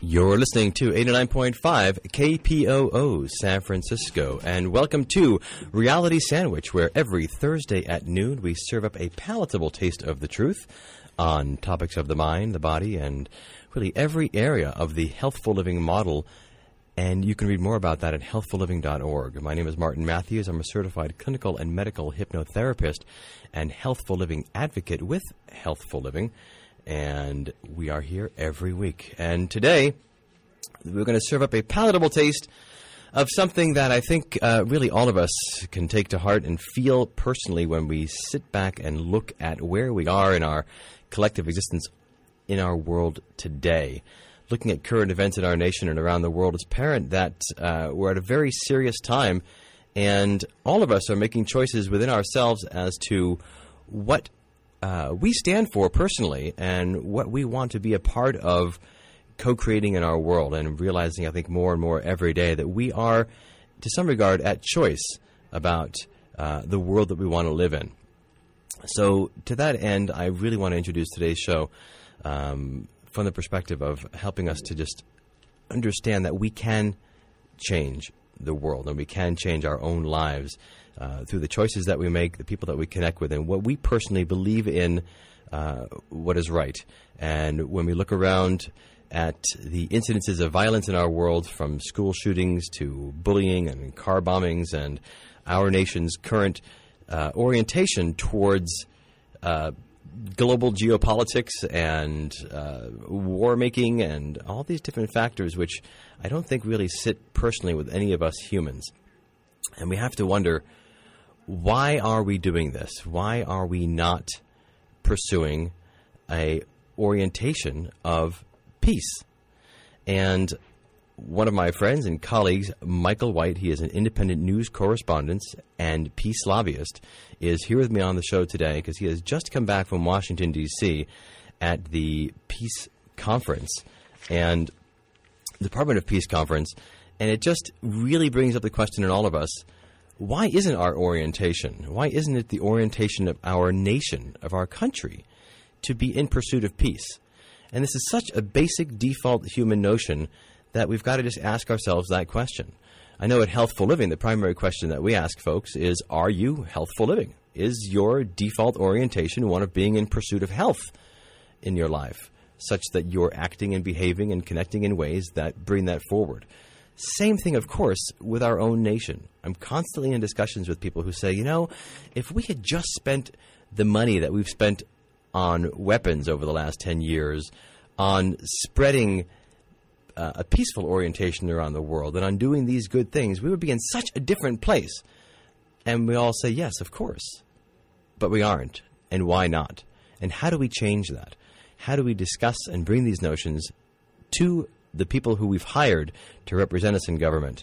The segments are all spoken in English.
You're listening to 89.5 KPOO San Francisco, and welcome to Reality Sandwich, where every Thursday at noon we serve up a palatable taste of the truth on topics of the mind, the body, and really every area of the healthful living model. And you can read more about that at healthfulliving.org. My name is Martin Matthews. I'm a certified clinical and medical hypnotherapist and healthful living advocate with Healthful Living. And we are here every week. And today, we're going to serve up a palatable taste of something that I think really all of us can take to heart and feel personally when we sit back and look at where we are in our collective existence in our world today. Looking at current events in our nation and around the world, it's apparent that we're at a very serious time, and all of us are making choices within ourselves as to what we stand for personally and what we want to be a part of co-creating in our world, and realizing, I think, more and more every day that we are, to some regard, at choice about the world that we want to live in. So to that end, I really want to introduce today's show from the perspective of helping us to just understand that we can change the world and we can change our own lives through the choices that we make, the people that we connect with, and what we personally believe in, what is right. And when we look around at the incidences of violence in our world, from school shootings to bullying and car bombings, and our nation's current orientation towards global geopolitics and war making and all these different factors, which I don't think really sit personally with any of us humans. And we have to wonder, why are we doing this? Why are we not pursuing a orientation of peace? And one of my friends and colleagues, Michael White, he is an independent news correspondent and peace lobbyist, is here with me on the show today because he has just come back from Washington, D.C. at the Peace Conference and the Department of Peace Conference. And it just really brings up the question in all of us, why isn't our orientation, why isn't it the orientation of our nation, of our country, to be in pursuit of peace? And this is such a basic default human notion that we've got to just ask ourselves that question. I know at Healthful Living, the primary question that we ask folks is, are you healthful living? Is your default orientation one of being in pursuit of health in your life, such that you're acting and behaving and connecting in ways that bring that forward? Same thing, of course, with our own nation. I'm constantly in discussions with people who say, you know, if we had just spent the money that we've spent on weapons over the last 10 years on spreading a peaceful orientation around the world and on doing these good things, we would be in such a different place. And we all say, yes, of course. But we aren't. And why not? And how do we change that? How do we discuss and bring these notions to the people who we've hired to represent us in government?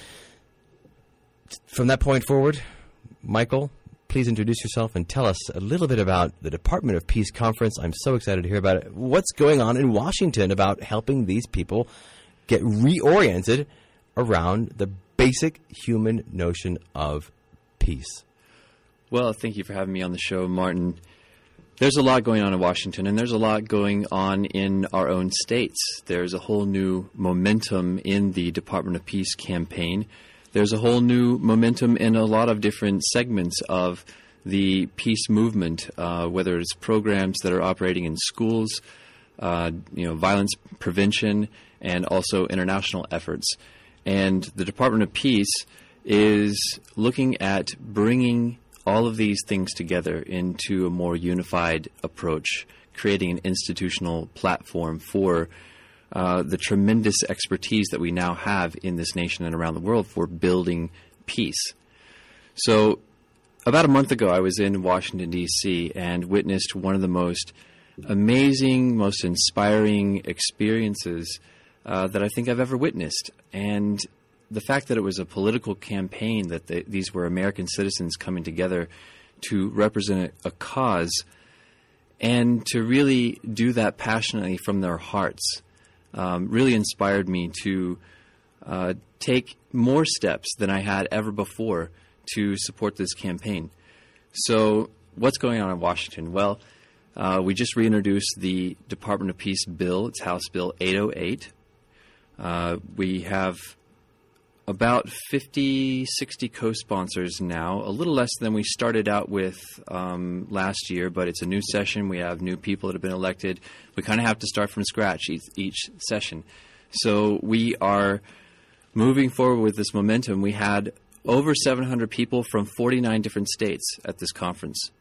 From that point forward, Michael, please introduce yourself and tell us a little bit about the Department of Peace Conference. I'm so excited to hear about it. What's going on in Washington about helping these people get reoriented around the basic human notion of peace? Well, thank you for having me on the show, Martin. There's a lot going on in Washington, and there's a lot going on in our own states. There's a whole new momentum in the Department of Peace campaign. There's a whole new momentum in a lot of different segments of the peace movement, whether it's programs that are operating in schools, violence prevention, and also international efforts. And the Department of Peace is looking at bringing all of these things together into a more unified approach, creating an institutional platform for the tremendous expertise that we now have in this nation and around the world for building peace. So about a month ago, I was in Washington, D.C., and witnessed one of the most amazing, most inspiring experiences that I think I've ever witnessed. And the fact that it was a political campaign, that these were American citizens coming together to represent a cause and to really do that passionately from their hearts, really inspired me to take more steps than I had ever before to support this campaign. So what's going on in Washington? Well, we just reintroduced the Department of Peace bill. It's House Bill 808. We have about 50, 60 co-sponsors now, a little less than we started out with last year, but it's a new session. We have new people that have been elected. We kind of have to start from scratch each session. So we are moving forward with this momentum. We had over 700 people from 49 different states at this conference.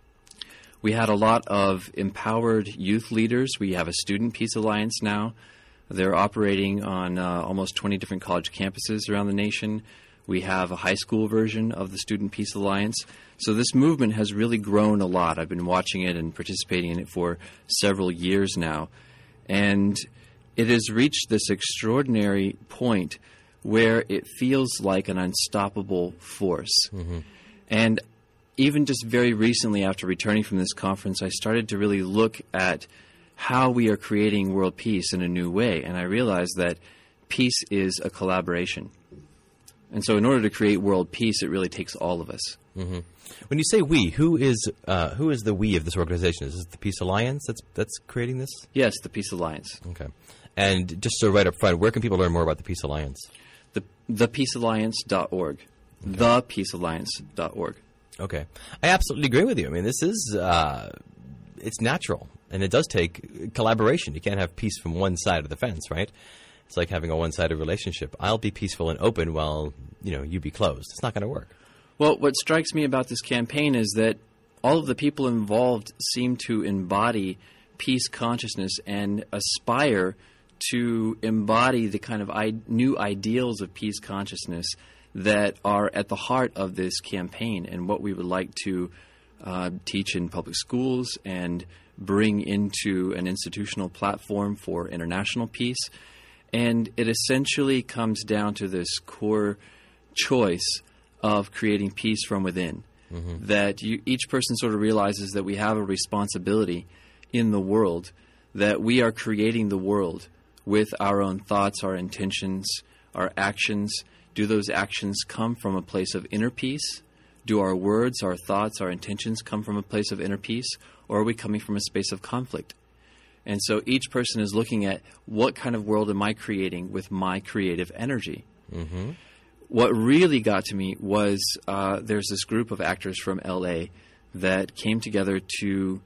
We had a lot of empowered youth leaders. We have a Student Peace Alliance now. They're operating on almost 20 different college campuses around the nation. We have a high school version of the Student Peace Alliance. So this movement has really grown a lot. I've been watching it and participating in it for several years now. And it has reached this extraordinary point where it feels like an unstoppable force. Mm-hmm. And even just very recently after returning from this conference, I started to really look at how we are creating world peace in a new way. And I realized that peace is a collaboration. And so in order to create world peace, it really takes all of us. Mm-hmm. When you say we, who is the we of this organization? Is this the Peace Alliance that's creating this? Yes, the Peace Alliance. Okay. And just so right up front, where can people learn more about the Peace Alliance? ThePeaceAlliance.org. Okay. ThePeaceAlliance.org. Okay. I absolutely agree with you. I mean, this is it's natural, and it does take collaboration. You can't have peace from one side of the fence, right? It's like having a one-sided relationship. I'll be peaceful and open while, you be closed. It's not going to work. Well, what strikes me about this campaign is that all of the people involved seem to embody peace consciousness and aspire to embody the kind of new ideals of peace consciousness that are at the heart of this campaign and what we would like to teach in public schools and bring into an institutional platform for international peace. And it essentially comes down to this core choice of creating peace from within, mm-hmm. that each person sort of realizes that we have a responsibility in the world, that we are creating the world with our own thoughts, our intentions, our actions. Do those actions come from a place of inner peace? Do our words, our thoughts, our intentions come from a place of inner peace? Or are we coming from a space of conflict? And so each person is looking at what kind of world am I creating with my creative energy? Mm-hmm. What really got to me was there's this group of actors from L.A. that came together to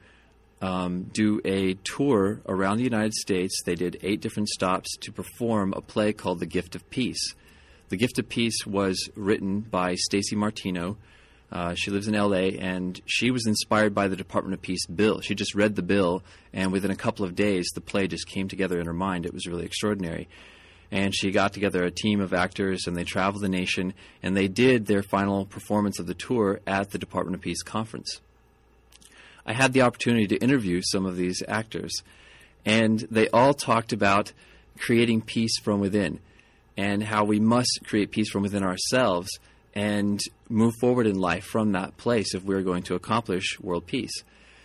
do a tour around the United States. They did 8 different stops to perform a play called The Gift of Peace. The Gift of Peace was written by Stacey Martino. She lives in L.A., and she was inspired by the Department of Peace bill. She just read the bill, and within a couple of days, the play just came together in her mind. It was really extraordinary. And she got together a team of actors, and they traveled the nation, and they did their final performance of the tour at the Department of Peace conference. I had the opportunity to interview some of these actors, and they all talked about creating peace from within and how we must create peace from within ourselves and move forward in life from that place if we're going to accomplish world peace.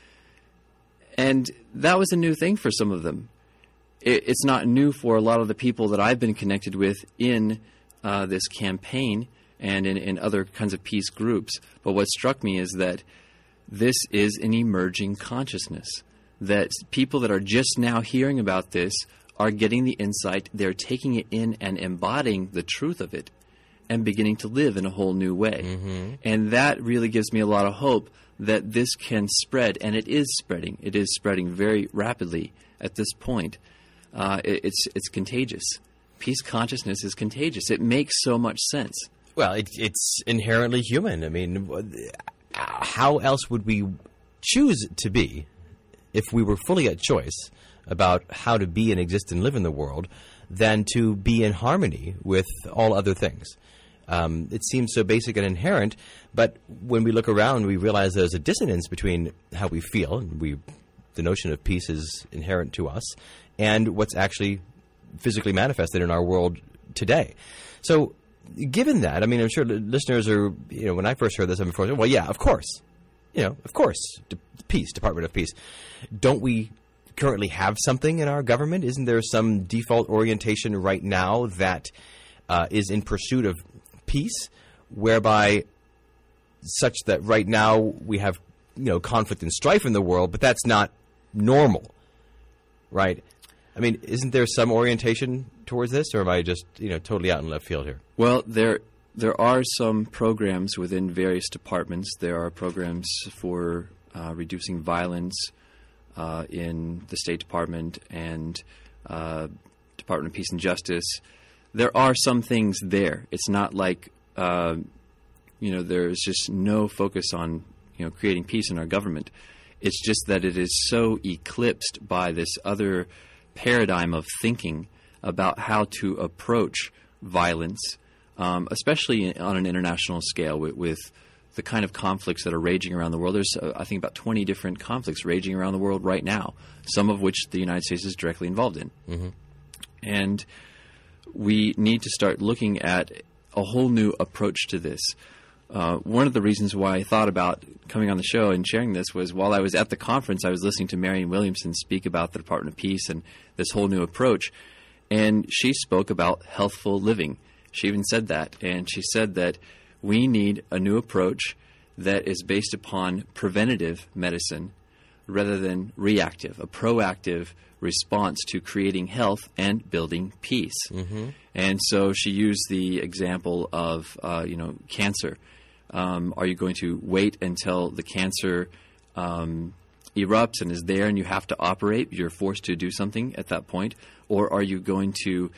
And that was a new thing for some of them. It's not new for a lot of the people that I've been connected with in this campaign and in other kinds of peace groups. But what struck me is that this is an emerging consciousness, that people that are just now hearing about this are getting the insight, they're taking it in and embodying the truth of it and beginning to live in a whole new way. Mm-hmm. And that really gives me a lot of hope that this can spread, and it is spreading. It is spreading very rapidly at this point. It's contagious. Peace consciousness is contagious. It makes so much sense. Well, it's inherently human. I mean, how else would we choose to be if we were fully at choice about how to be and exist and live in the world than to be in harmony with all other things? It seems so basic and inherent, but when we look around, we realize there's a dissonance between how we feel, and the notion of peace is inherent to us, and what's actually physically manifested in our world today. So given that, I mean, I'm sure listeners are, when I first heard this, I'm well, yeah, of course. Of course, peace, Department of Peace. Don't we currently have something in our government? Isn't there some default orientation right now that is in pursuit of peace, whereby such that right now we have, conflict and strife in the world, but that's not normal, right? I mean, isn't there some orientation towards this, or am I just totally out in left field here? Well, there are some programs within various departments. There are programs for reducing violence in the State Department and Department of Peace and Justice. There are some things there. It's not like there's just no focus on creating peace in our government. It's just that it is so eclipsed by this other paradigm of thinking about how to approach violence, especially on an international scale with the kind of conflicts that are raging around the world. There's, I think, about 20 different conflicts raging around the world right now, some of which the United States is directly involved in. Mm-hmm. And we need to start looking at a whole new approach to this. One of the reasons why I thought about coming on the show and sharing this was while I was at the conference, I was listening to Marianne Williamson speak about the Department of Peace and this whole new approach. And she spoke about healthful living. She even said that. And she said that we need a new approach that is based upon preventative medicine rather than reactive, a proactive response to creating health and building peace. Mm-hmm. And so she used the example of, cancer. Are you going to wait until the cancer erupts and is there and you have to operate? You're forced to do something at that point? Or are you going to,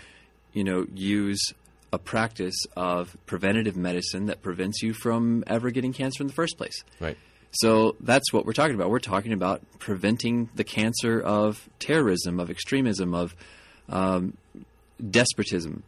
use a practice of preventative medicine that prevents you from ever getting cancer in the first place? Right. So that's what we're talking about. We're talking about preventing the cancer of terrorism, of extremism, of despotism.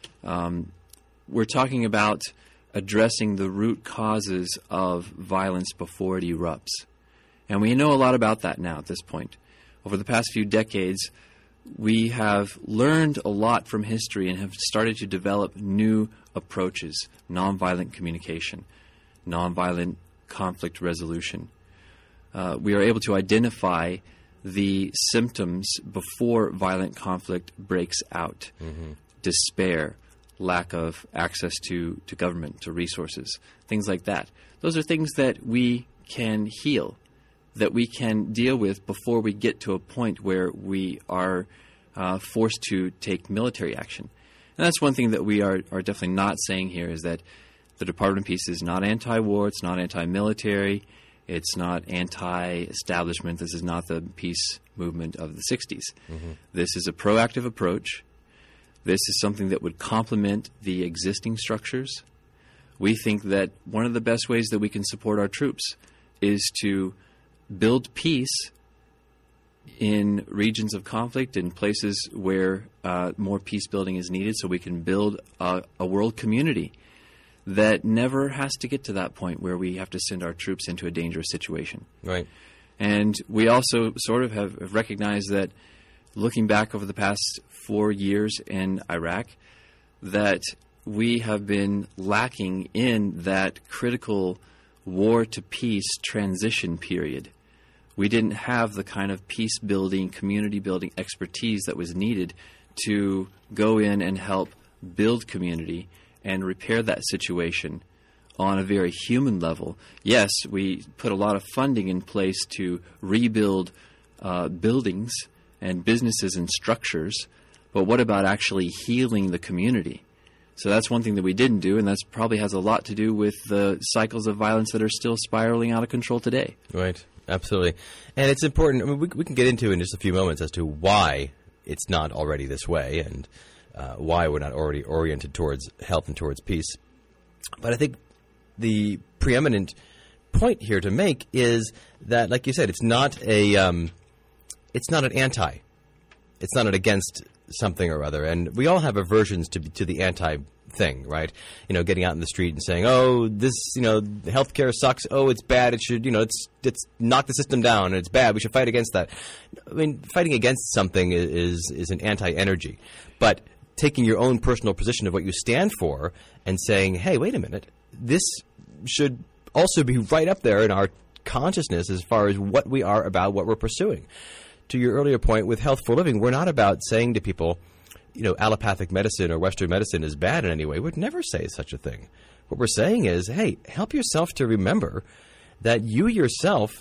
We're talking about addressing the root causes of violence before it erupts. And we know a lot about that now at this point. Over the past few decades, we have learned a lot from history and have started to develop new approaches, nonviolent communication, nonviolent conflict resolution. We are able to identify the symptoms before violent conflict breaks out. Mm-hmm. Despair, lack of access to government, to resources, things like that. Those are things that we can heal, that we can deal with before we get to a point where we are forced to take military action. And that's one thing that we are definitely not saying here, is that the Department of Peace is not anti-war, it's not anti-military, it's not anti-establishment. This is not the peace movement of the 60s. Mm-hmm. This is a proactive approach. This is something that would complement the existing structures. We think that one of the best ways that we can support our troops is to build peace in regions of conflict, in places where more peace building is needed, so we can build a world community that never has to get to that point where we have to send our troops into a dangerous situation. Right. And we also sort of have recognized that, looking back over the past 4 years in Iraq, that we have been lacking in that critical war to peace transition period. We didn't have the kind of peace building, community building expertise that was needed to go in and help build community and repair that situation on a very human level. Yes, we put a lot of funding in place to rebuild buildings and businesses and structures, but what about actually healing the community? So that's one thing that we didn't do, and that probably has a lot to do with the cycles of violence that are still spiraling out of control today. Right, absolutely. And it's important, I mean, we can get into in just a few moments as to why it's not already this way and why we're not already oriented towards health and towards peace. But I think the preeminent point here to make is that, like you said, it's not an anti. It's not an against something or other. And we all have aversions to the anti thing, right? Getting out in the street and saying, "Oh, this, healthcare sucks. Oh, it's bad. It should, it's knock the system down. And it's bad. We should fight against that." I mean, fighting against something is an anti-energy, but taking your own personal position of what you stand for and saying, "Hey, wait a minute, this should also be right up there in our consciousness as far as what we are about, what we're pursuing." To your earlier point with healthful living, we're not about saying to people, allopathic medicine or Western medicine is bad in any way. We'd never say such a thing. What we're saying is, hey, help yourself to remember that you yourself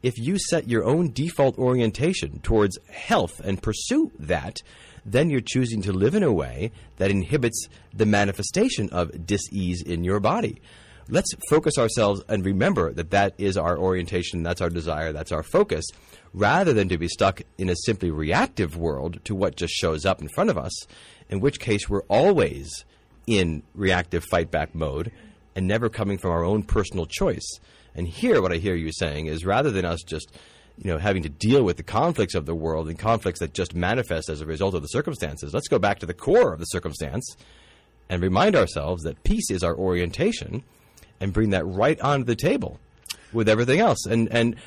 if you set your own default orientation towards health and pursue that, then you're choosing to live in a way that inhibits the manifestation of dis-ease in your body. Let's focus ourselves and remember that that is our orientation, that's our desire, that's our focus, rather than to be stuck in a simply reactive world to what just shows up in front of us, in which case we're always in reactive fight-back mode and never coming from our own personal choice. And here, what I hear you saying is, rather than us just having to deal with the conflicts of the world and conflicts that just manifest as a result of the circumstances, let's go back to the core of the circumstance and remind ourselves that peace is our orientation and bring that right onto the table with everything else. And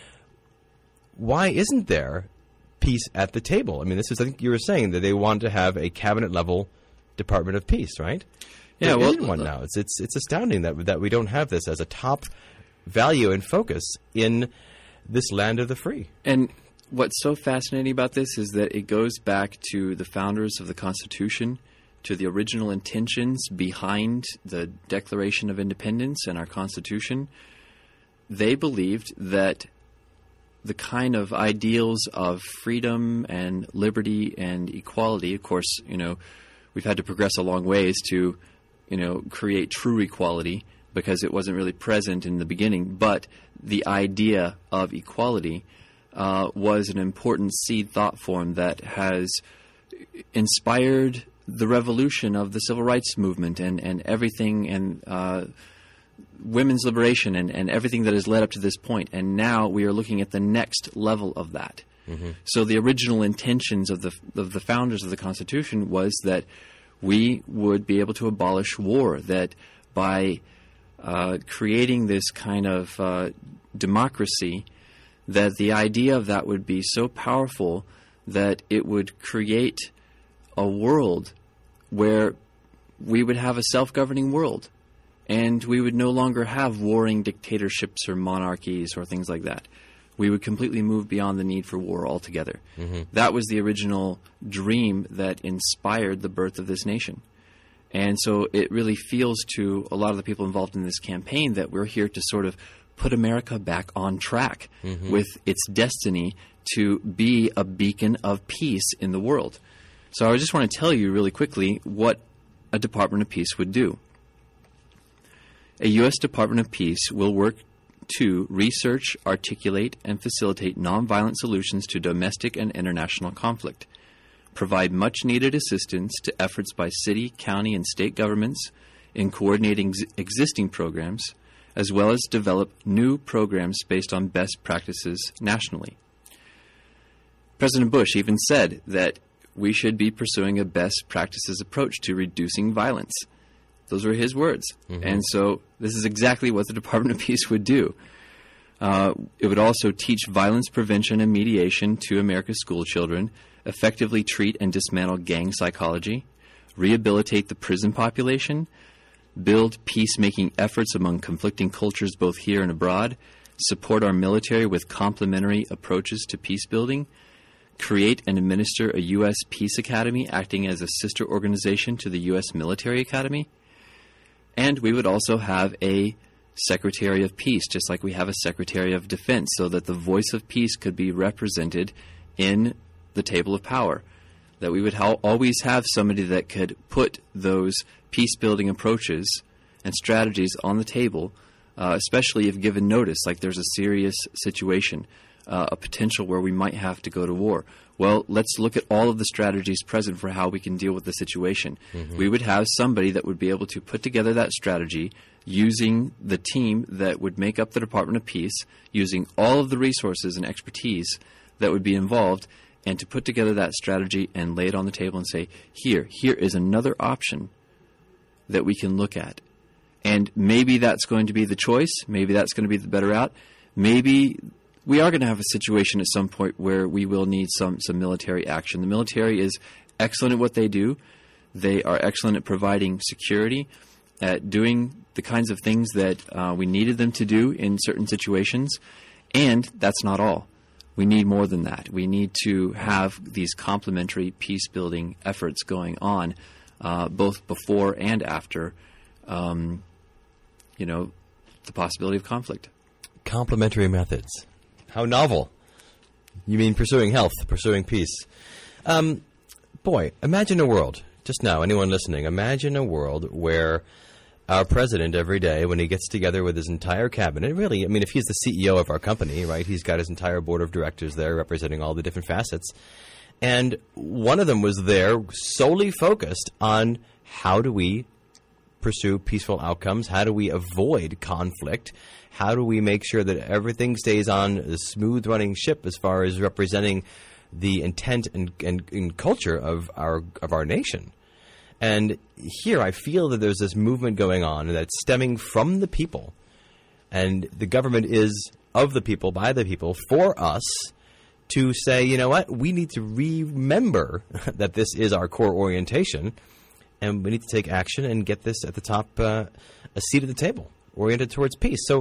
why isn't there peace at the table? I mean, this is, I think you were saying that they want to have a cabinet-level Department of Peace, right? Yeah, there isn't one now. It's astounding that we don't have this as a top value and focus in this land of the free. And what's so fascinating about this is that it goes back to the founders of the Constitution, to the original intentions behind the Declaration of Independence and our Constitution. They believed that the kind of ideals of freedom and liberty and equality, of course, we've had to progress a long ways to, create true equality, because it wasn't really present in the beginning. But the idea of equality was an important seed thought form that has inspired the revolution of the civil rights movement and everything, and women's liberation and everything that has led up to this point. And now we are looking at the next level of that. Mm-hmm. So the original intentions of the founders of the Constitution was that we would be able to abolish war, that by creating this kind of democracy, that the idea of that would be so powerful that it would create a world where we would have a self-governing world, and we would no longer have warring dictatorships or monarchies or things like that. We would completely move beyond the need for war altogether. Mm-hmm. That was the original dream that inspired the birth of this nation. And so it really feels to a lot of the people involved in this campaign that we're here to sort of put America back on track with its destiny to be a beacon of peace in the world. So I just want to tell you really quickly what a Department of Peace would do. A U.S. Department of Peace will work to research, articulate, and facilitate nonviolent solutions to domestic and international conflict, provide much-needed assistance to efforts by city, county, and state governments in coordinating existing programs, as well as develop new programs based on best practices nationally. President Bush even said that we should be pursuing a best practices approach to reducing violence. Those were his words. Mm-hmm. And so this is exactly what the Department of Peace would do. It would also teach violence prevention and mediation to America's school children, effectively treat and dismantle gang psychology, rehabilitate the prison population, build peacemaking efforts among conflicting cultures both here and abroad, support our military with complementary approaches to peace building, create and administer a U.S. Peace Academy acting as a sister organization to the U.S. Military Academy. And we would also have a Secretary of Peace, just like we have a Secretary of Defense, so that the voice of peace could be represented in the table of power, that we would always have somebody that could put those peace-building approaches and strategies on the table, especially if given notice, like there's a serious situation, a potential where we might have to go to war. Well, let's look at all of the strategies present for how we can deal with the situation. Mm-hmm. We would have somebody that would be able to put together that strategy using the team that would make up the Department of Peace, using all of the resources and expertise that would be involved, and to put together that strategy and lay it on the table and say, here is another option that we can look at. And maybe that's going to be the choice. Maybe that's going to be the better route. Maybe we are going to have a situation at some point where we will need some military action. The military is excellent at what they do. They are excellent at providing security, at doing the kinds of things that we needed them to do in certain situations. And that's not all. We need more than that. We need to have these complementary peace-building efforts going on, both before and after, the possibility of conflict. Complementary methods. How novel. You mean pursuing health, pursuing peace. Boy, imagine a world, just now, anyone listening, imagine a world where our president every day, when he gets together with his entire cabinet, really, I mean, if he's the CEO of our company, right, he's got his entire board of directors there representing all the different facets. And one of them was there solely focused on how do we pursue peaceful outcomes? How do we avoid conflict? How do we make sure that everything stays on a smooth-running ship as far as representing the intent and culture of our nation? And here I feel that there's this movement going on that's stemming from the people. And the government is of the people, by the people, for us to say, you know what, we need to remember that this is our core orientation, and we need to take action and get this at the top, a seat at the table, oriented towards peace. So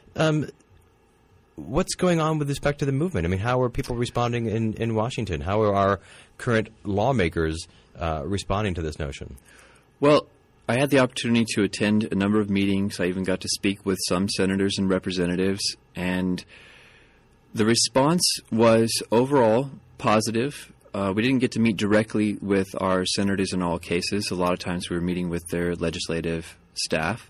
what's going on with respect to the movement? I mean, how are people responding in Washington? How are our current lawmakers responding to this notion? Well, I had the opportunity to attend a number of meetings. I even got to speak with some senators and representatives, and the response was overall positive. We didn't get to meet directly with our senators in all cases. A lot of times we were meeting with their legislative staff.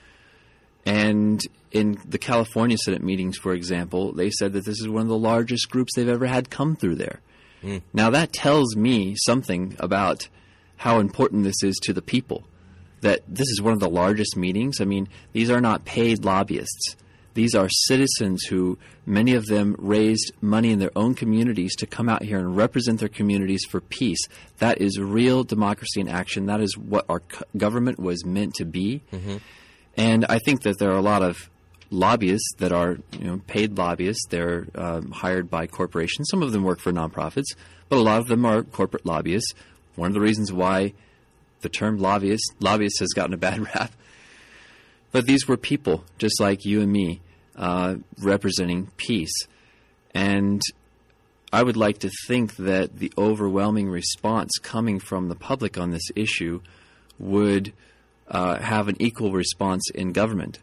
And in the California Senate meetings, for example, they said that this is one of the largest groups they've ever had come through there. Now, that tells me something about how important this is to the people, that this is one of the largest meetings. I mean, these are not paid lobbyists. These are citizens who, many of them, raised money in their own communities to come out here and represent their communities for peace. That is real democracy in action. That is what our government was meant to be. Mm-hmm. And I think that there are a lot of lobbyists that are, paid lobbyists. They're hired by corporations. Some of them work for nonprofits, but a lot of them are corporate lobbyists. One of the reasons why the term lobbyist has gotten a bad rap. But these were people, just like you and me, representing peace. And I would like to think that the overwhelming response coming from the public on this issue would have an equal response in government.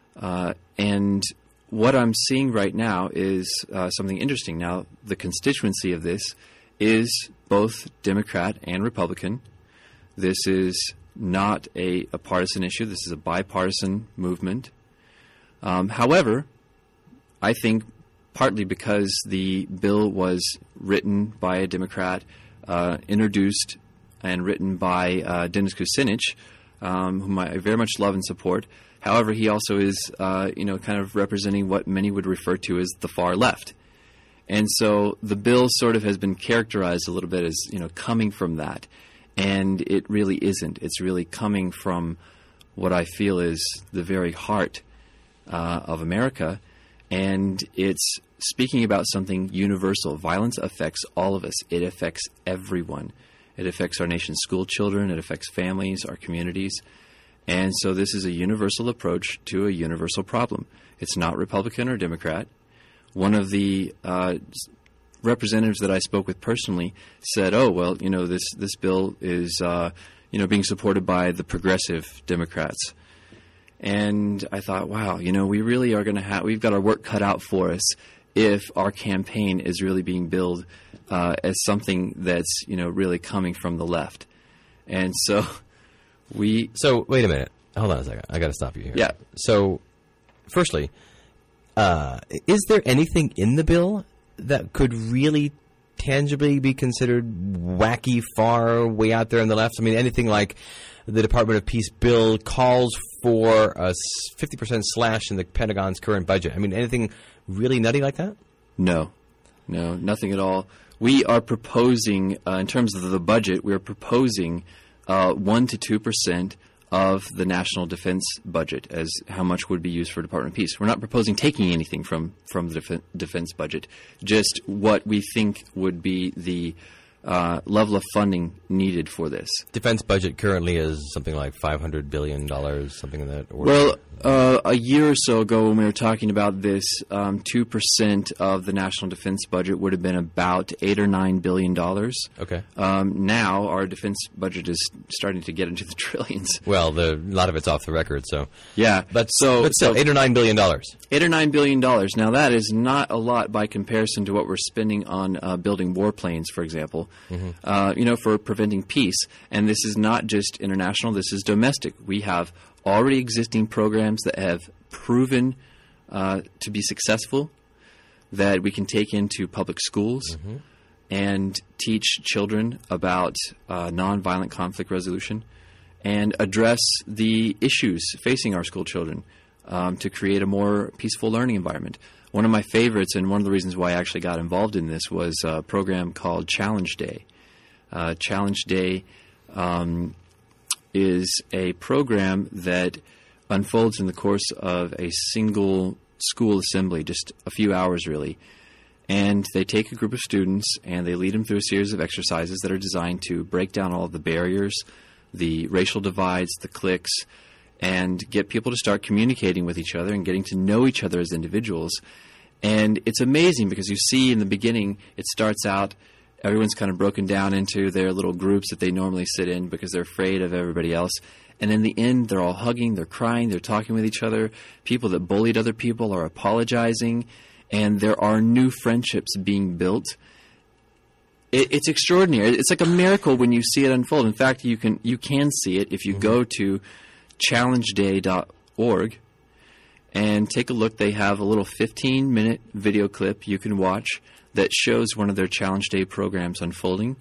And what I'm seeing right now is something interesting. Now, the constituency of this is both Democrat and Republican. This is not a partisan issue. This is a bipartisan movement. However, I think partly because the bill was written by a Democrat, introduced and written by Dennis Kucinich, whom I very much love and support. However, he also is, kind of representing what many would refer to as the far left. And so the bill sort of has been characterized a little bit as, coming from that. And it really isn't. It's really coming from what I feel is the very heart of America. And it's speaking about something universal. Violence affects all of us. It affects everyone. It affects our nation's school children. It affects families, our communities. And so this is a universal approach to a universal problem. It's not Republican or Democrat. One of the representatives that I spoke with personally said, "Oh, well, this bill is being supported by the progressive Democrats." And I thought, wow, we really are going to we've got our work cut out for us if our campaign is really being billed as something that's really coming from the left. And so So wait a minute, hold on a second. I got to stop you here. Yeah. So, firstly, is there anything in the bill that could really tangibly be considered wacky, far way out there on the left? I mean, anything like the Department of Peace bill calls for a 50% slash in the Pentagon's current budget. I mean, anything really nutty like that? No, nothing at all. We are proposing, in terms of the budget, we are proposing 1 to 2% of the national defense budget as how much would be used for Department of Peace. We're not proposing taking anything from the defense budget, just what we think would be the level of funding needed for this. Defense budget currently is something like $500 billion, something in that order. Well, A year or so ago when we were talking about this, 2% of the national defense budget would have been about $8 or $9 billion. Okay. Now our defense budget is starting to get into the trillions. Well, a lot of it's off the record, so. Yeah. But still, $8 or $9 billion. $8 or $9 billion. Now that is not a lot by comparison to what we're spending on building warplanes, for example, for preventing peace. And this is not just international, this is domestic. We have already existing programs that have proven to be successful that we can take into public schools and teach children about nonviolent conflict resolution and address the issues facing our school children to create a more peaceful learning environment. One of my favorites and one of the reasons why I actually got involved in this was a program called Challenge Day. Challenge Day is a program that unfolds in the course of a single school assembly, just a few hours really. And they take a group of students and they lead them through a series of exercises that are designed to break down all of the barriers, the racial divides, the cliques, and get people to start communicating with each other and getting to know each other as individuals. And it's amazing because you see in the beginning, it starts out, everyone's kind of broken down into their little groups that they normally sit in because they're afraid of everybody else. And in the end, they're all hugging, they're crying, they're talking with each other. People that bullied other people are apologizing, and there are new friendships being built. It's extraordinary. It's like a miracle when you see it unfold. In fact, you can see it if you go to challengeday.org and take a look. They have a little 15-minute video clip you can watch that shows one of their Challenge Day programs unfolding.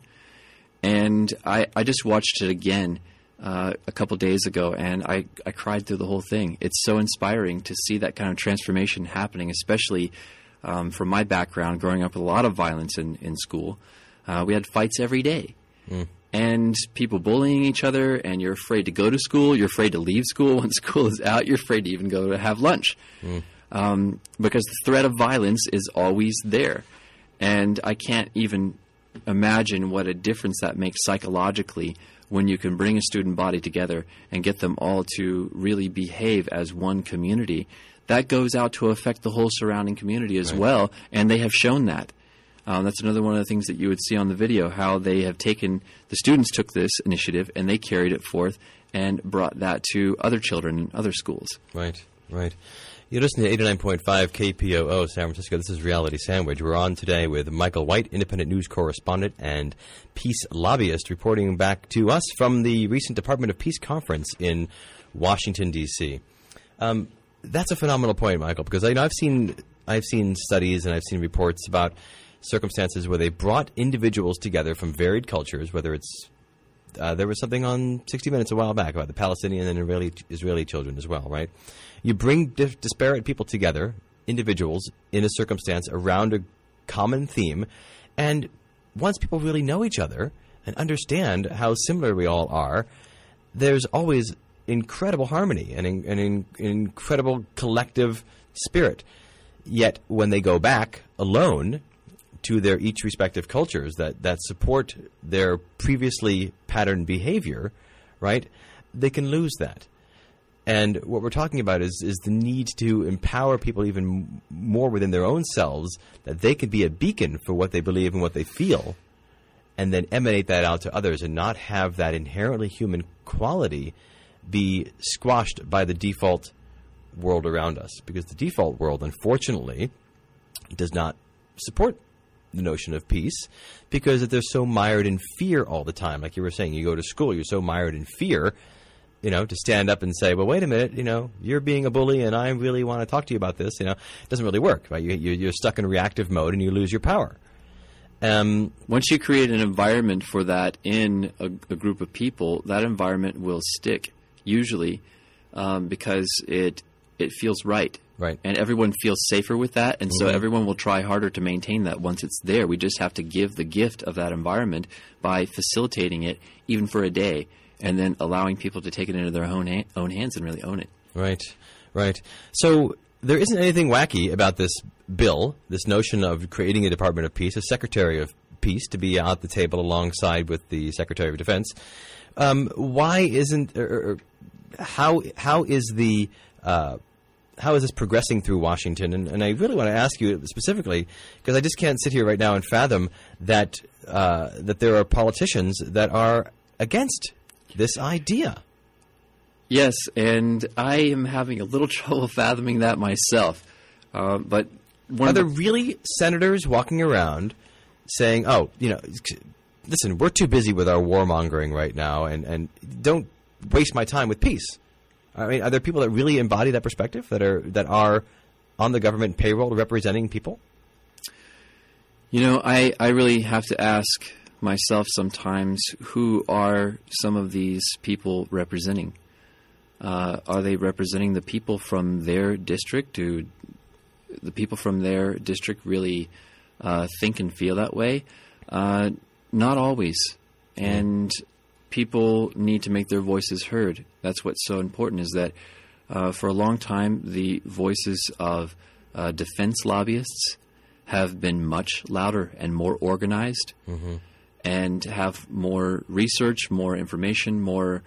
And I just watched it again a couple days ago, and I cried through the whole thing. It's so inspiring to see that kind of transformation happening, especially from my background, growing up with a lot of violence in school. We had fights every day. And people bullying each other, and you're afraid to go to school. You're afraid to leave school. When school is out, you're afraid to even go to have lunch because the threat of violence is always there. And I can't even imagine what a difference that makes psychologically when you can bring a student body together and get them all to really behave as one community. That goes out to affect the whole surrounding community as well, and they have shown that. That's another one of the things that you would see on the video, how they have taken, the students took this initiative and they carried it forth and brought that to other children in other schools. Right. You're listening to 89.5 KPOO San Francisco. This is Reality Sandwich. We're on today with Michael White, independent news correspondent and peace lobbyist, reporting back to us from the recent Department of Peace conference in Washington, D.C. That's a phenomenal point, Michael, because I've seen studies and I've seen reports about circumstances where they brought individuals together from varied cultures, whether it's there was something on 60 Minutes a while back about the Palestinian and Israeli children as well, right? You bring disparate people together, individuals, in a circumstance around a common theme, and once people really know each other and understand how similar we all are, there's always incredible harmony and an incredible collective spirit. Yet when they go back alone to their each respective cultures that support their previously patterned behavior, right, they can lose that. And what we're talking about is the need to empower people even more within their own selves, that they can be a beacon for what they believe and what they feel, and then emanate that out to others and not have that inherently human quality be squashed by the default world around us. Because the default world, unfortunately, does not support the notion of peace because they're so mired in fear all the time. Like you were saying, you go to school, you're so mired in fear, to stand up and say, well, wait a minute, you're being a bully and I really want to talk to you about this, it doesn't really work, right? You're stuck in reactive mode and you lose your power. Once you create an environment for that in a group of people, that environment will stick, usually, because it feels right. Right. And everyone feels safer with that, and so everyone will try harder to maintain that once it's there. We just have to give the gift of that environment by facilitating it, even for a day, and then allowing people to take it into their own hands and really own it. Right. So there isn't anything wacky about this bill, this notion of creating a Department of Peace, a Secretary of Peace to be at the table alongside with the Secretary of Defense. Why isn't – how is the how is this progressing through Washington? And I really want to ask you specifically, because I just can't sit here right now and fathom that that there are politicians that are against this idea. Yes, and I am having a little trouble fathoming that myself. But are there really senators walking around saying, "Oh, listen, we're too busy with our warmongering right now, and don't waste my time with peace"? I mean, are there people that really embody that perspective, that are on the government payroll representing people? I really have to ask myself sometimes, who are some of these people representing? Are they representing the people from their district? Do the people from their district really think and feel that way? Not always. And people need to make their voices heard. That's what's so important, is that for a long time, the voices of defense lobbyists have been much louder and more organized, and have more research, more information, more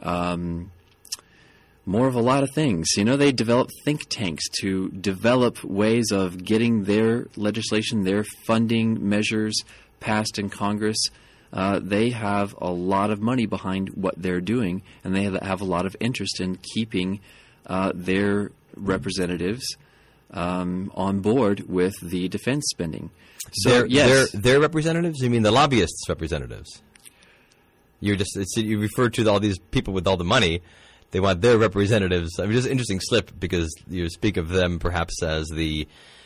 of a lot of things. They develop think tanks to develop ways of getting their legislation, their funding measures passed in Congress. They have a lot of money behind what they're doing, and they have a lot of interest in keeping their representatives on board with the defense spending. So their representatives? You mean the lobbyists' representatives? You refer to all these people with all the money. They want their representatives. I mean, just an interesting slip, because you speak of them perhaps as the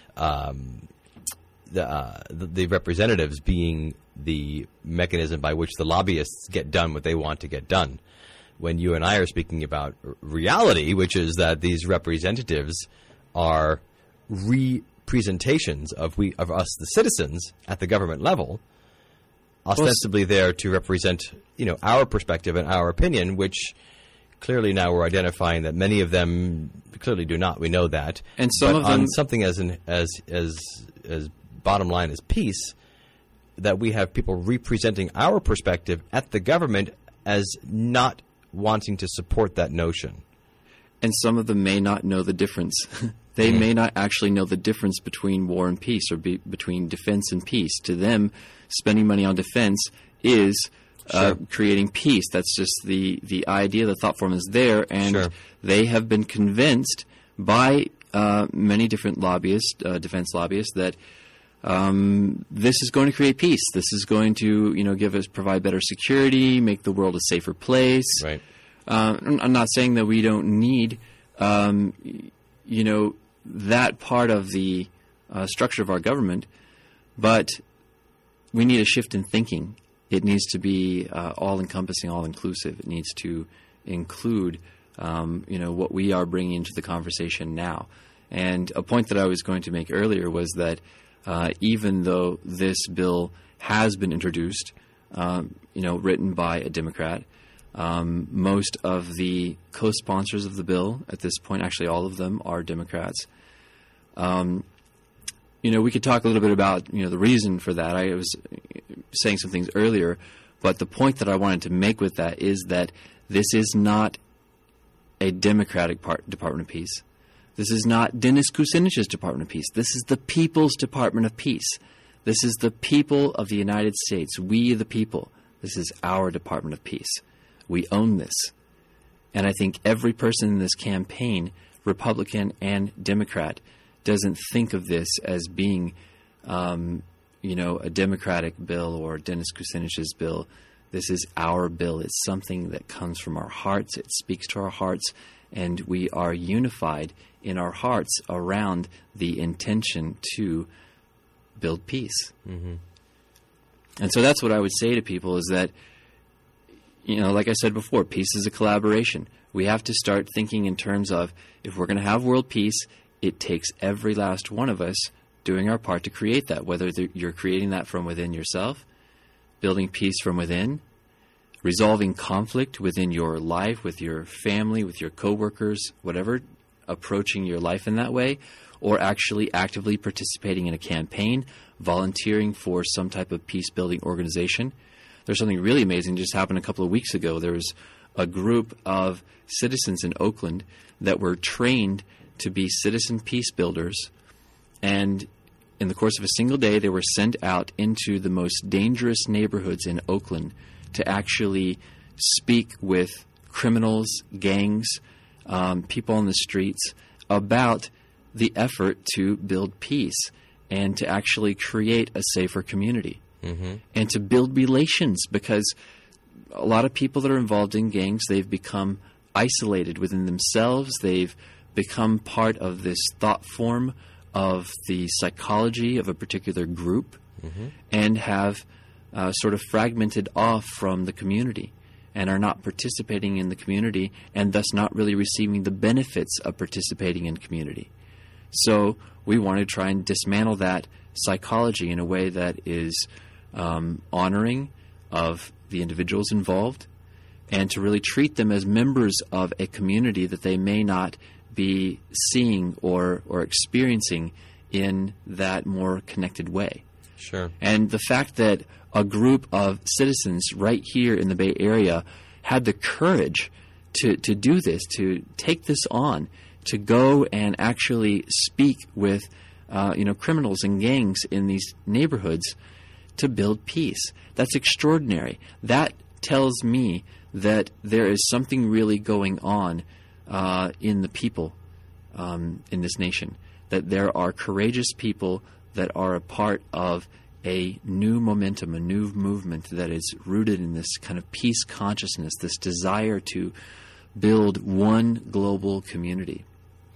representatives being the mechanism by which the lobbyists get done what they want to get done. When you and I are speaking about reality, which is that these representatives are representations of us, the citizens, at the government level, ostensibly there to represent, our perspective and our opinion, which clearly now we're identifying that many of them clearly do not. We know that. And some of them, on something as bottom line as peace, that we have people representing our perspective at the government as not wanting to support that notion. And some of them may not know the difference. They may not actually know the difference between war and peace, or between defense and peace. To them, spending money on defense is creating peace. That's just the idea. The thought form is there, and they have been convinced by many different lobbyists, defense lobbyists, that this is going to create peace. This is going to, provide better security, make the world a safer place. Right. I'm not saying that we don't need, that part of the structure of our government, but we need a shift in thinking. It needs to be all-encompassing, all-inclusive. It needs to include, what we are bringing into the conversation now. And a point that I was going to make earlier was that even though this bill has been introduced, written by a Democrat, most of the co-sponsors of the bill at this point, actually all of them, are Democrats. We could talk a little bit about, the reason for that. I was saying some things earlier, but the point that I wanted to make with that is that this is not a Democratic Department of Peace. This is not Dennis Kucinich's Department of Peace. This is the People's Department of Peace. This is the people of the United States. We, the people. This is our Department of Peace. We own this. And I think every person in this campaign, Republican and Democrat, doesn't think of this as being, a Democratic bill or Dennis Kucinich's bill. This is our bill. It's something that comes from our hearts. It speaks to our hearts. And we are unified in our hearts around the intention to build peace. Mm-hmm. And so that's what I would say to people, is that, like I said before, peace is a collaboration. We have to start thinking in terms of, if we're going to have world peace, it takes every last one of us doing our part to create that, whether you're creating that from within yourself, building peace from within, resolving conflict within your life, with your family, with your coworkers, whatever, approaching your life in that way, or actually actively participating in a campaign, volunteering for some type of peace-building organization. There's something really amazing just happened a couple of weeks ago. There was a group of citizens in Oakland that were trained to be citizen peace builders, and in the course of a single day, they were sent out into the most dangerous neighborhoods in Oakland to actually speak with criminals, gangs, people on the streets about the effort to build peace and to actually create a safer community and to build relations, because a lot of people that are involved in gangs, they've become isolated within themselves. They've become part of this thought form of the psychology of a particular group and have sort of fragmented off from the community and are not participating in the community and thus not really receiving the benefits of participating in community. So we want to try and dismantle that psychology in a way that is honoring of the individuals involved, and to really treat them as members of a community that they may not be seeing or experiencing in that more connected way. Sure. And the fact that a group of citizens right here in the Bay Area had the courage to do this, to take this on, to go and actually speak with criminals and gangs in these neighborhoods to build peace. That's extraordinary. That tells me that there is something really going on in the people in this nation, that there are courageous people that are a part of a new momentum, a new movement that is rooted in this kind of peace consciousness, this desire to build one global community.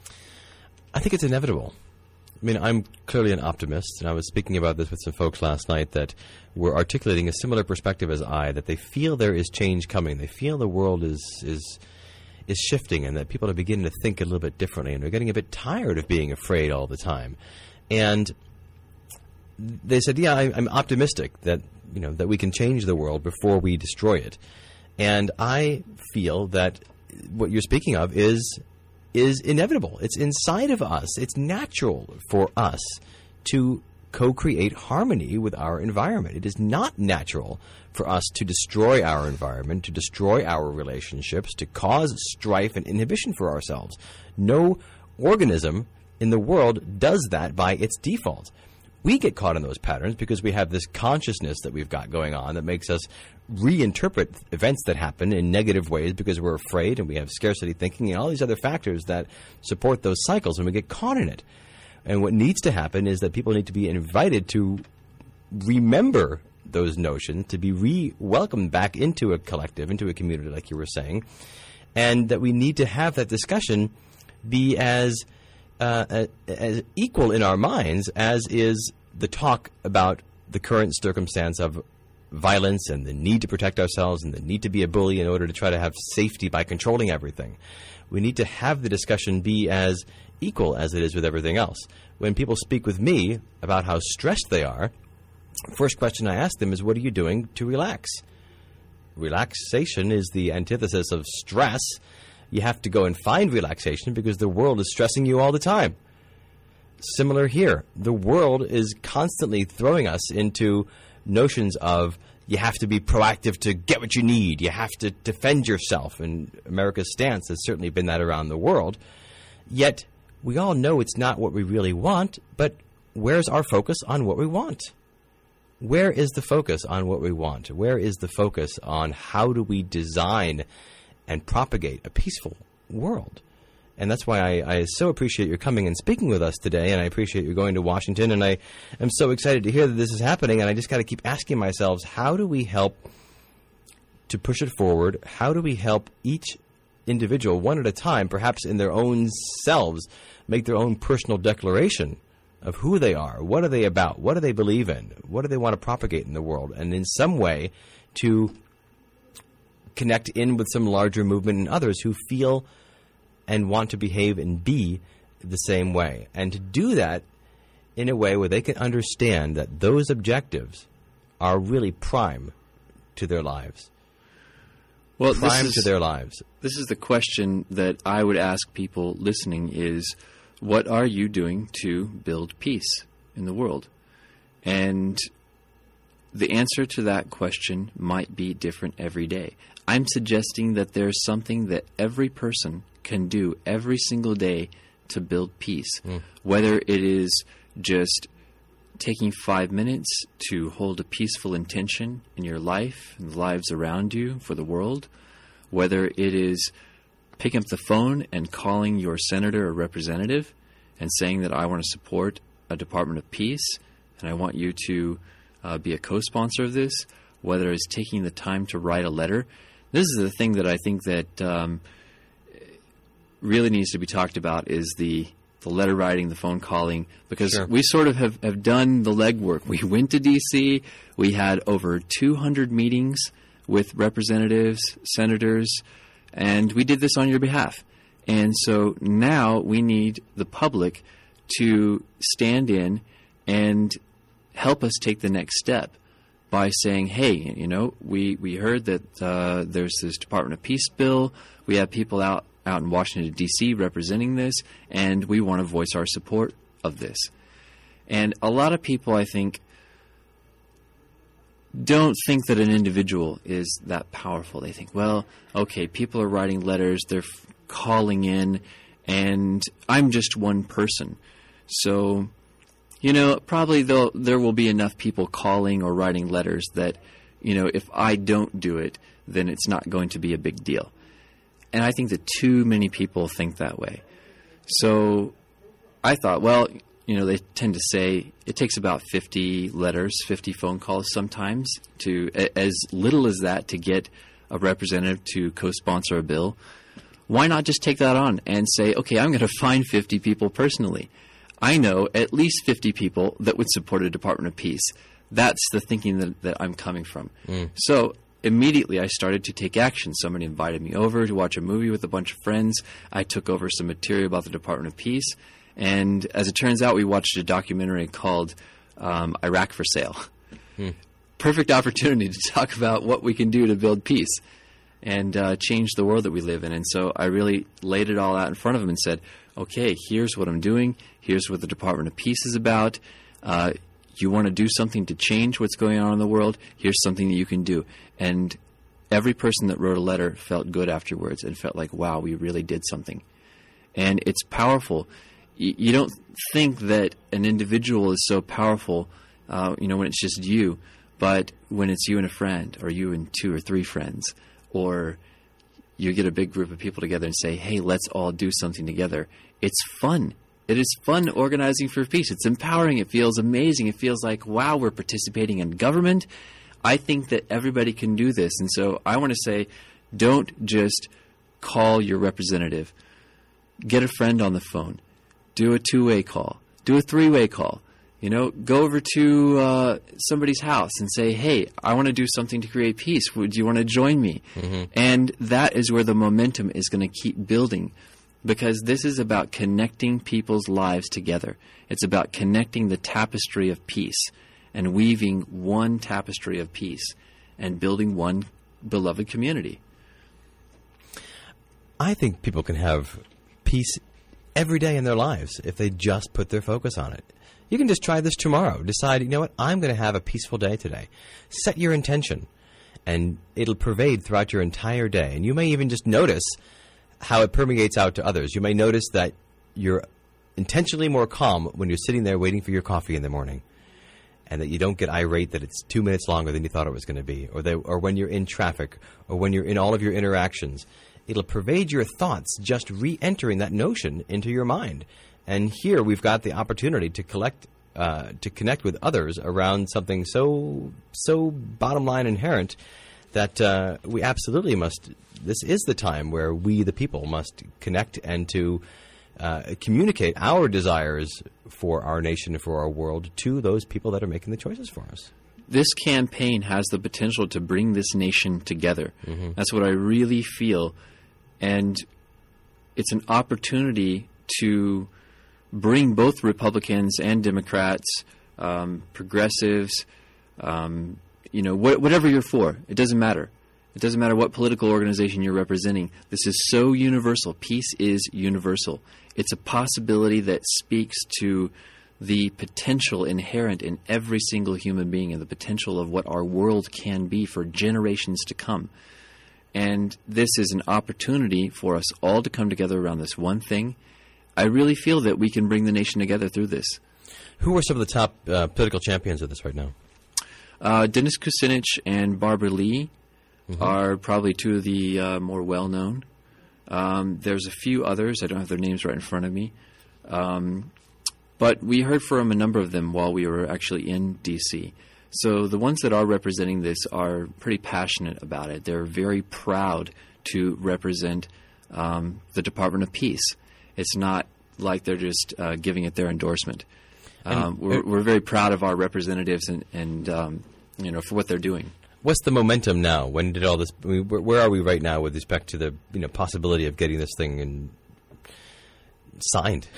I think it's inevitable. I mean, I'm clearly an optimist, and I was speaking about this with some folks last night that were articulating a similar perspective as I, that they feel there is change coming. They feel the world is shifting, and that people are beginning to think a little bit differently, and they're getting a bit tired of being afraid all the time. And they said, yeah, I'm optimistic that that we can change the world before we destroy it. And I feel that what you're speaking of is inevitable. It's inside of us. It's natural for us to co-create harmony with our environment. It is not natural for us to destroy our environment, to destroy our relationships, to cause strife and inhibition for ourselves. No organism in the world does that by its default. We get caught in those patterns because we have this consciousness that we've got going on that makes us reinterpret events that happen in negative ways because we're afraid, and we have scarcity thinking and all these other factors that support those cycles, and we get caught in it. And what needs to happen is that people need to be invited to remember those notions, to be re-welcomed back into a collective, into a community, like you were saying, and that we need to have that discussion be as equal in our minds as is the talk about the current circumstance of violence and the need to protect ourselves and the need to be a bully in order to try to have safety by controlling everything. We need to have the discussion be as equal as it is with everything else. When people speak with me about how stressed they are, first question I ask them is, what are you doing to relax? Relaxation is the antithesis of stress. You have to go and find relaxation because the world is stressing you all the time. Similar here. The world is constantly throwing us into notions of you have to be proactive to get what you need. You have to defend yourself. And America's stance has certainly been that around the world. Yet we all know it's not what we really want, but where's our focus on what we want? Where is the focus on what we want? Where is the focus on how do we design and propagate a peaceful world? And that's why I so appreciate your coming and speaking with us today, and I appreciate you going to Washington, and I am so excited to hear that this is happening, and I just got to keep asking myself, how do we help to push it forward? How do we help each individual, one at a time, perhaps in their own selves, make their own personal declaration of who they are, what are they about, what do they believe in, what do they want to propagate in the world, and in some way to connect in with some larger movement and others who feel and want to behave and be the same way. And to do that in a way where they can understand that those objectives are really prime to their lives. Well, to their lives. This is the question that I would ask people listening is, what are you doing to build peace in the world? And the answer to that question might be different every day. I'm suggesting that there's something that every person can do every single day to build peace, whether it is just taking 5 minutes to hold a peaceful intention in your life and the lives around you for the world, whether it is picking up the phone and calling your senator or representative and saying that I want to support a Department of Peace and I want you to be a co-sponsor of this, whether it's taking the time to write a letter. This is the thing that I think that really needs to be talked about is the letter writing, the phone calling, because Sure. we sort of have done the legwork. We went to D.C., we had over 200 meetings with representatives, senators, and we did this on your behalf. And so now we need the public to stand in and help us take the next step by saying, hey, you know, we heard that there's this Department of Peace bill. We have people out in Washington, D.C. representing this, and we want to voice our support of this. And a lot of people, I think, don't think that an individual is that powerful. They think, well, okay, people are writing letters, they're calling in, and I'm just one person. So, you know, probably there will be enough people calling or writing letters that, you know, if I don't do it, then it's not going to be a big deal. And I think that too many people think that way. So I thought, well, you know, they tend to say it takes about 50 letters, 50 phone calls sometimes, to as little as that to get a representative to co-sponsor a bill. Why not just take that on and say, okay, I'm going to find 50 people personally. I know at least 50 people that would support a Department of Peace. That's the thinking that I'm coming from. So immediately I started to take action. Somebody invited me over to watch a movie with a bunch of friends. I took over some material about the Department of Peace. And as it turns out, we watched a documentary called Iraq for Sale. Perfect opportunity to talk about what we can do to build peace and change the world that we live in. And so I really laid it all out in front of them and said, okay, here's what I'm doing. Here's what the Department of Peace is about. You want to do something to change what's going on in the world? Here's something that you can do. And every person that wrote a letter felt good afterwards and felt like, wow, we really did something. And it's powerful. You don't think that an individual is so powerful, you know, when it's just you, but when it's you and a friend, or you and 2 or 3 friends, or you get a big group of people together and say, hey, let's all do something together. It's fun. It is fun organizing for peace. It's empowering. It feels amazing. It feels like, wow, we're participating in government. I think that everybody can do this. And so I want to say, don't just call your representative. Get a friend on the phone. Do a 2-way call. Do a 3-way call. You know, go over to somebody's house and say, hey, I want to do something to create peace. Would you want to join me? And that is where the momentum is going to keep building, because this is about connecting people's lives together. It's about connecting the tapestry of peace and weaving one tapestry of peace and building one beloved community. I think people can have peace every day in their lives if they just put their focus on it. You can just try this tomorrow. Decide, you know what, I'm going to have a peaceful day today. Set your intention, and it'll pervade throughout your entire day. And you may even just notice how it permeates out to others. You may notice that you're intentionally more calm when you're sitting there waiting for your coffee in the morning, and that you don't get irate that it's 2 minutes longer than you thought it was going to be, or when you're in traffic, or when you're in all of your interactions. It'll pervade your thoughts, just re-entering that notion into your mind. And here we've got the opportunity to connect with others around something so bottom line inherent that we absolutely must. This is the time where we, the people, must connect and to communicate our desires for our nation and for our world to those people that are making the choices for us. This campaign has the potential to bring this nation together. That's what I really feel. And it's an opportunity to bring both Republicans and Democrats, progressives, you know, whatever you're for. It doesn't matter. It doesn't matter what political organization you're representing. This is so universal. Peace is universal. It's a possibility that speaks to the potential inherent in every single human being and the potential of what our world can be for generations to come. And this is an opportunity for us all to come together around this one thing. I really feel that we can bring the nation together through this. Who are some of the top political champions of this right now? Dennis Kucinich and Barbara Lee are probably two of the more well-known. There's a few others. I don't have their names right in front of me. But we heard from a number of them while we were actually in D.C. So the ones that are representing this are pretty passionate about it. They're very proud to represent the Department of Peace. It's not like they're just giving it their endorsement. We're very proud of our representatives and for what they're doing. What's the momentum now? When did all this? Where are we right now with respect to the possibility of getting this thing signed?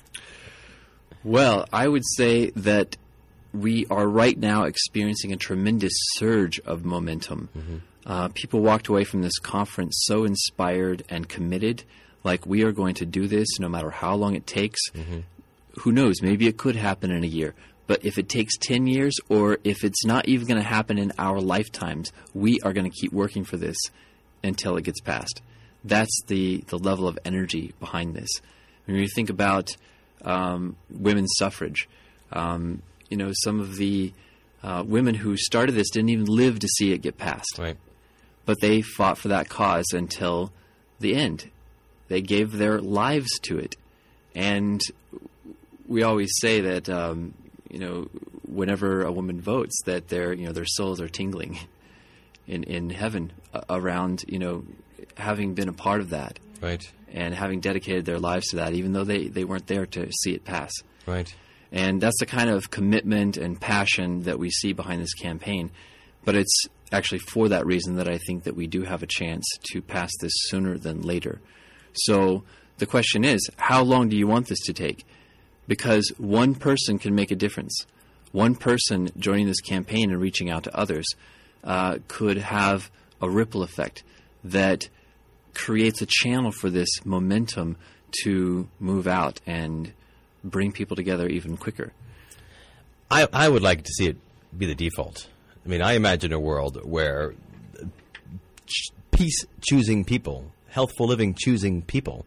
Well, I would say that we are right now experiencing a tremendous surge of momentum. People walked away from this conference so inspired and committed, like we are going to do this no matter how long it takes. Who knows? Maybe it could happen in a year. But if it takes 10 years or if it's not even going to happen in our lifetimes, we are going to keep working for this until it gets passed. That's the level of energy behind this. When you think about women's suffrage, some of the women who started this didn't even live to see it get passed. Right. But they fought for that cause until the end. They gave their lives to it. And we always say that, whenever a woman votes, that their souls are tingling in heaven around, having been a part of that. Right. And having dedicated their lives to that, even though they weren't there to see it pass. Right. And that's the kind of commitment and passion that we see behind this campaign. But it's actually for that reason that I think that we do have a chance to pass this sooner than later. So the question is, how long do you want this to take? Because one person can make a difference. One person joining this campaign and reaching out to others could have a ripple effect that creates a channel for this momentum to move out and bring people together even quicker. I would like to see it be the default. I mean, I imagine a world where peace-choosing people, healthful living choosing people,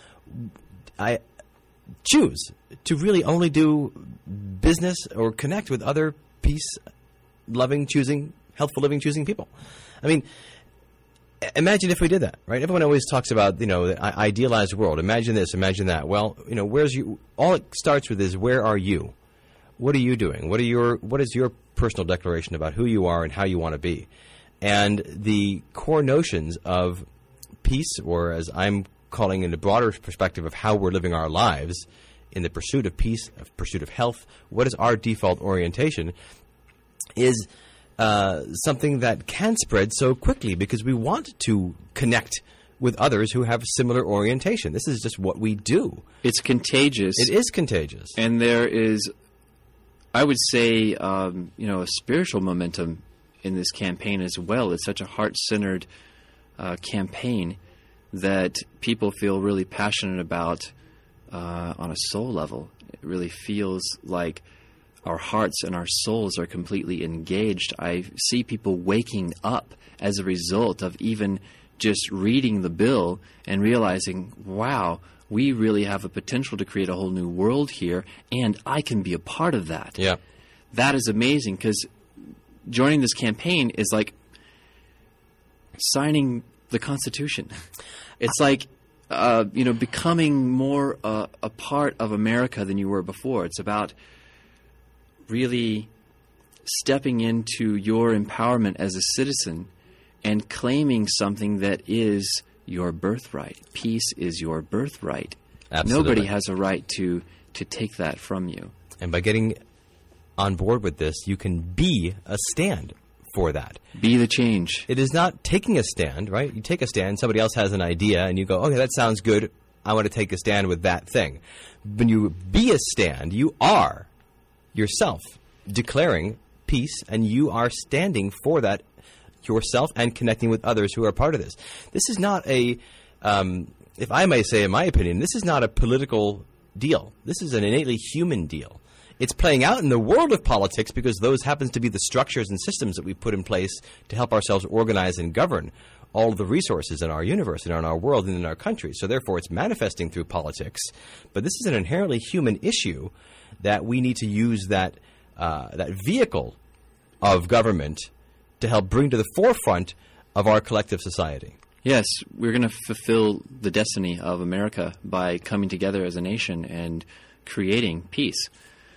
I choose to really only do business or connect with other peace-loving, choosing, healthful living choosing people. I mean, imagine if we did that, right? Everyone always talks about, the idealized world. Imagine this, imagine that. Well, where's you? All it starts with is, where are you? What are you doing? What is your personal declaration about who you are and how you want to be? And the core notions of peace, or as I'm calling in the broader perspective of how we're living our lives in the pursuit of peace, of pursuit of health, what is our default orientation, is something that can spread so quickly because we want to connect with others who have similar orientation. This is just what we do. It's contagious. It is contagious. And there is, I would say, a spiritual momentum in this campaign as well. It's such a heart-centered campaign that people feel really passionate about on a soul level. It really feels like our hearts and our souls are completely engaged. I see people waking up as a result of even just reading the bill and realizing, wow, we really have a potential to create a whole new world here, and I can be a part of that. Yeah. That is amazing, because joining this campaign is like signing the Constitution. It's like, becoming more a part of America than you were before. It's about really stepping into your empowerment as a citizen and claiming something that is your birthright. Peace is your birthright. Absolutely. Nobody has a right to take that from you. And by getting on board with this, you can be a stand for that. Be the change. It is not taking a stand, right? You take a stand, somebody else has an idea, and you go, okay, that sounds good. I want to take a stand with that thing. When you be a stand, you are yourself declaring peace, and you are standing for that yourself and connecting with others who are part of this. This is not a, if I may say in my opinion, this is not a political deal. This is an innately human deal. It's playing out in the world of politics because those happens to be the structures and systems that we put in place to help ourselves organize and govern all of the resources in our universe and in our world and in our country. So therefore, it's manifesting through politics. But this is an inherently human issue that we need to use that vehicle of government to help bring to the forefront of our collective society. Yes, we're going to fulfill the destiny of America by coming together as a nation and creating peace.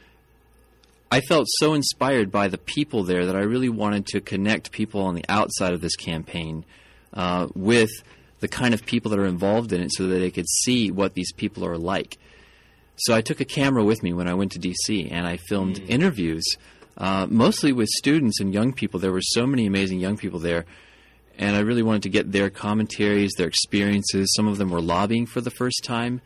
I felt so inspired by the people there that I really wanted to connect people on the outside of this campaign with the kind of people that are involved in it so that they could see what these people are like. So I took a camera with me when I went to D.C. and I filmed interviews, mostly with students and young people. There were so many amazing young people there, and I really wanted to get their commentaries, their experiences. Some of them were lobbying for the first time.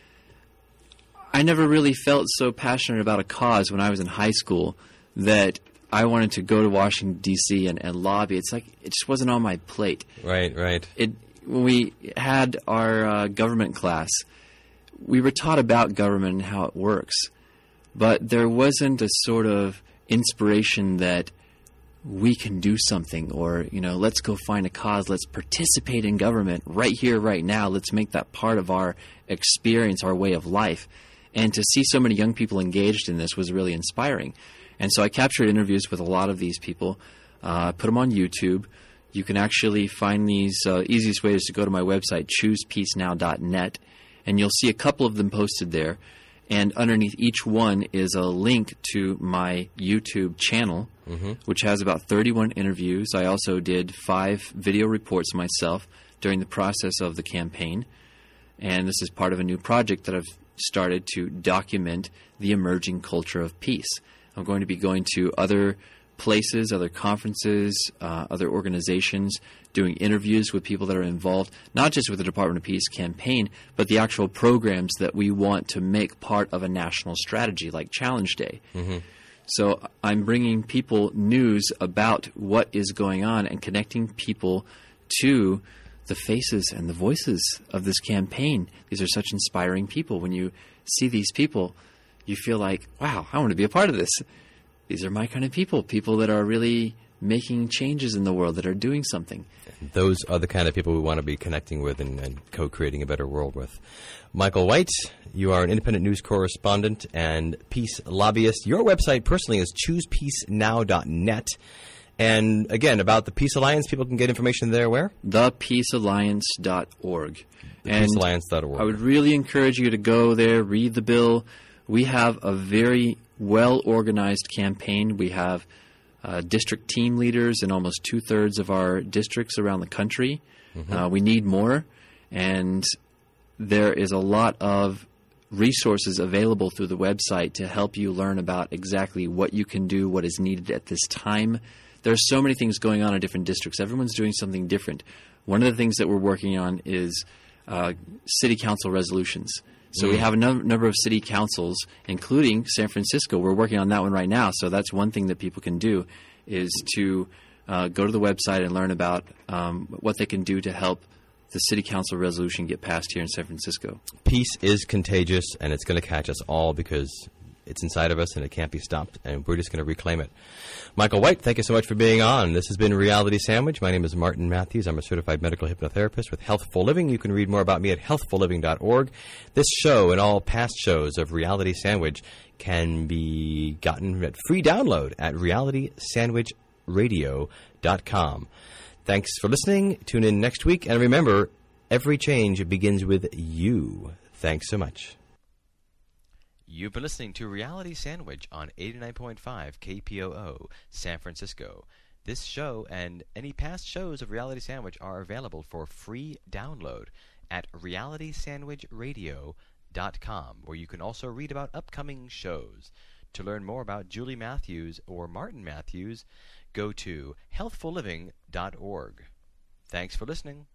I never really felt so passionate about a cause when I was in high school that I wanted to go to Washington, D.C. and lobby. It's like it just wasn't on my plate. Right. When we had our government class, we were taught about government and how it works, but there wasn't a sort of inspiration that we can do something or, let's go find a cause. Let's participate in government right here, right now. Let's make that part of our experience, our way of life. And to see so many young people engaged in this was really inspiring. And so I captured interviews with a lot of these people, put them on YouTube. You can actually find these. Easiest way is to go to my website, choosepeacenow.net, and you'll see a couple of them posted there. And underneath each one is a link to my YouTube channel, which has about 31 interviews. I also did 5 video reports myself during the process of the campaign. And this is part of a new project that I've started to document the emerging culture of peace. I'm going to be going to other places, other conferences, other organizations, doing interviews with people that are involved, not just with the Department of Peace campaign, but the actual programs that we want to make part of a national strategy like Challenge Day. So I'm bringing people news about what is going on and connecting people to the faces and the voices of this campaign. These are such inspiring people. When you see these people, you feel like, wow, I want to be a part of this. These are my kind of people that are really making changes in the world, that are doing something. Those are the kind of people we want to be connecting with and co-creating a better world with. Michael White, you are an independent news correspondent and peace lobbyist. Your website personally is choosepeacenow.net. And again, about the Peace Alliance, people can get information there where? thepeacealliance.org. Thepeacealliance.org. I would really encourage you to go there, read the bill. We have a very well-organized campaign. We have district team leaders in almost 2/3 of our districts around the country. We need more, and there is a lot of resources available through the website to help you learn about exactly what you can do, what is needed at this time. There are so many things going on in different districts. Everyone's doing something different. One of the things that we're working on is city council resolutions. So we have a number of city councils, including San Francisco. We're working on that one right now. So that's one thing that people can do is to go to the website and learn about what they can do to help the city council resolution get passed here in San Francisco. Peace is contagious, and it's going to catch us all because it's inside of us and it can't be stopped, and we're just going to reclaim it. Michael White, thank you so much for being on. This has been Reality Sandwich. My name is Martin Matthews. I'm a certified medical hypnotherapist with Healthful Living. You can read more about me at healthfulliving.org. This show and all past shows of Reality Sandwich can be gotten at free download at realitysandwichradio.com. Thanks for listening. Tune in next week. And remember, every change begins with you. Thanks so much. You've been listening to Reality Sandwich on 89.5 KPOO, San Francisco. This show and any past shows of Reality Sandwich are available for free download at realitysandwichradio.com, where you can also read about upcoming shows. To learn more about Julie Matthews or Martin Matthews, go to healthfulliving.org. Thanks for listening.